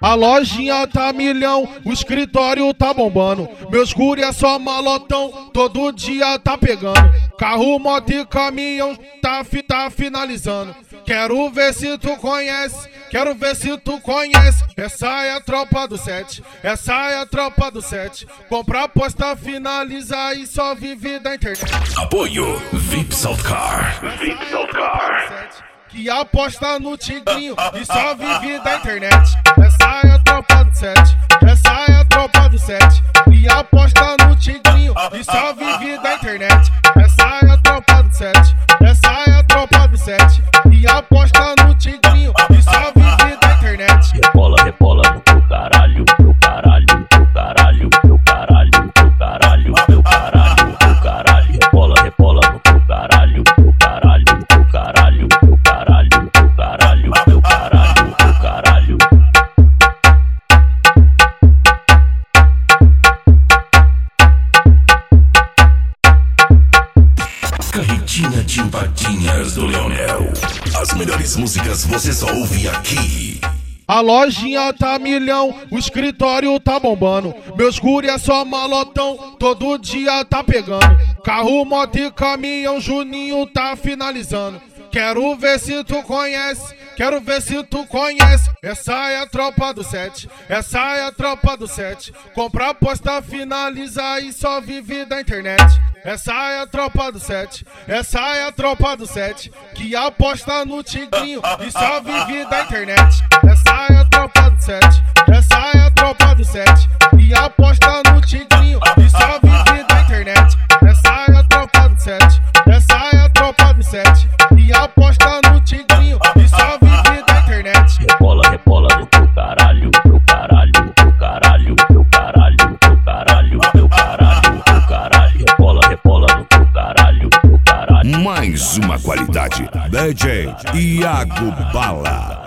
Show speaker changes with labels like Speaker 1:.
Speaker 1: A lojinha tá milhão, o escritório tá bombando. Meus guri é só malotão, todo dia tá pegando. Carro, moto e caminhão, tá finalizando. Quero ver se tu conhece, quero ver se tu conhece. Essa é a tropa do 7, essa é a tropa do 7. Compra, aposta, finaliza e só vive da internet.
Speaker 2: Apoio VIP Saltcar.
Speaker 1: VIP Saltcar. Que aposta no tigrinho e só vive da internet. Essa é a tropa do 7, essa é a tropa do 7. Que aposta no tigrinho e só vive da internet. Essa é a tropa do 7, essa é a tropa do 7. Que aposta no tigrinho e só vive da internet.
Speaker 3: Rebola, rebola no teu caralho, teu caralho, teu caralho, teu caralho, teu caralho, teu caralho, teu caralho. Rebola, rebola no teu caralho, teu caralho, teu caralho, teu caralho, teu caralho, teu caralho, teu caralho.
Speaker 2: Carretinha de empadinhas do Leonel. As melhores músicas você só ouve aqui.
Speaker 1: A lojinha tá milhão, o escritório tá bombando. Meus guri é só malotão, todo dia tá pegando. Carro, moto e caminhão, Juninho tá finalizando. Quero ver se tu conhece, quero ver se tu conhece. Essa é a tropa do 7, essa é a tropa do 7. Compra, aposta, finaliza e só vive da internet. Essa é a tropa do 7, essa é a tropa do 7. Que aposta no tigrinho e só vive da internet. Essa é a tropa do 7, essa é a tropa do 7. Que aposta no tigrinho e só vive da internet. Essa é a tropa do 7, essa é a tropa do 7. E aposta no tigrinho e só vive da internet.
Speaker 3: Rebola, rebola no teu caralho, teu caralho, teu caralho, teu caralho, teu caralho, teu caralho, teu caralho. Rebola, rebola no teu caralho, teu caralho.
Speaker 2: Mais uma qualidade. DJ Iago Bala.